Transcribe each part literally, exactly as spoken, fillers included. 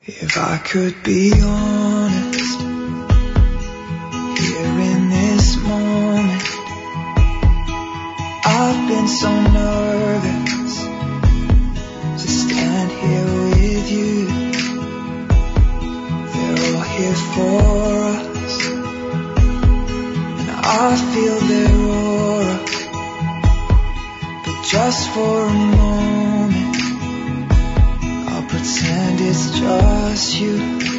If I could be honest, here in this moment, I've been so nervous to stand here with you. They're all here for us, and I feel their aura, but just for a moment I'll pretend it's just you.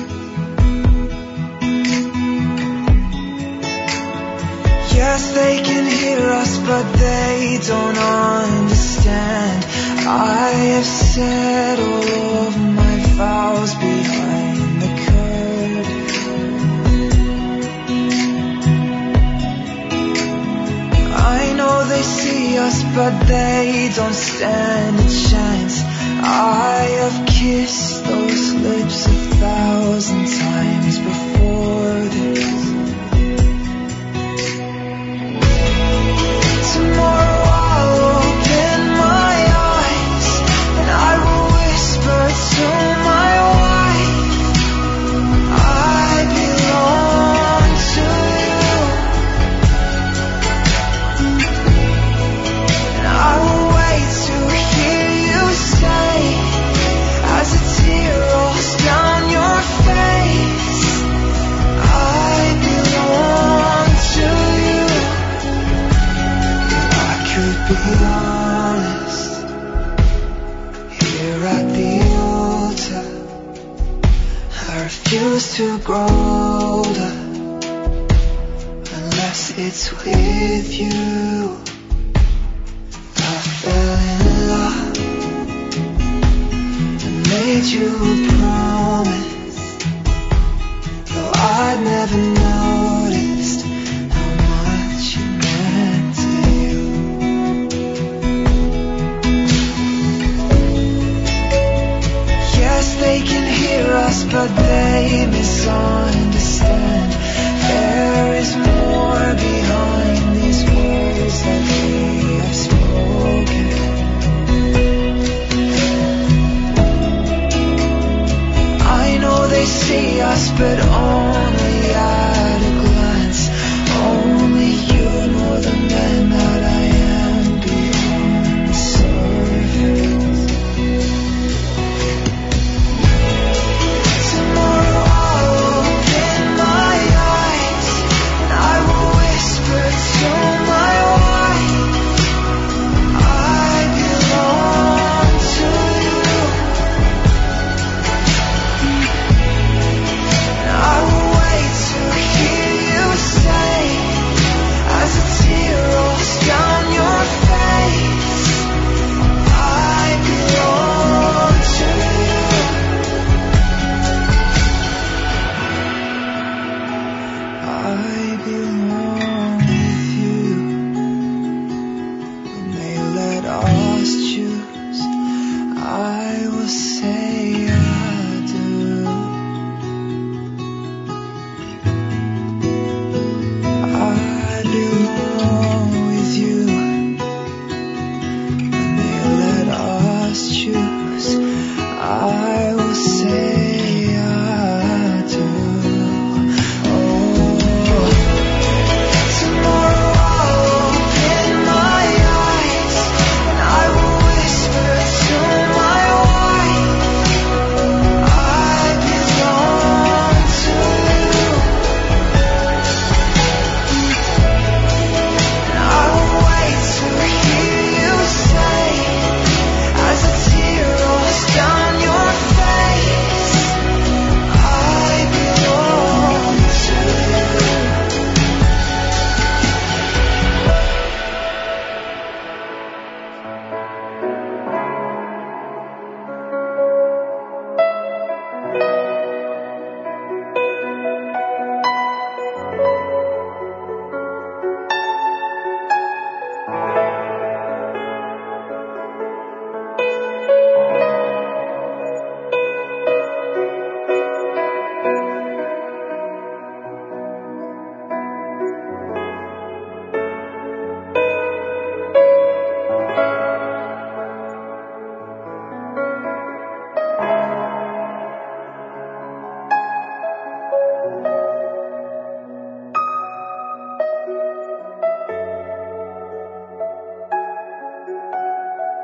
Yes, they can hear us, but they don't understand. I have said all of my vows behind the curtain. I know they see us, but they don't stand a chance. I have kissed those lips a thousand times before this. Tomorrow I'll open my eyes and I will whisper to my wife, I belong to you. And I will wait to hear you say, as a tear rolls down your face, I belong to you. If I could be honest, here at the altar, I refuse to grow older unless it's with you. I fell in love and made you a promise, though I'd never noticed how much you meant to you. Yes, they can hear us, but they misunderstand. There is more behind these words that we have spoken. I know they see us, but only at a glance. Only you know the man that I am beyond the surface. Tomorrow I'll open my eyes and I will whisper to my wife, I belong to you. And I will wait to hear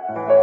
you.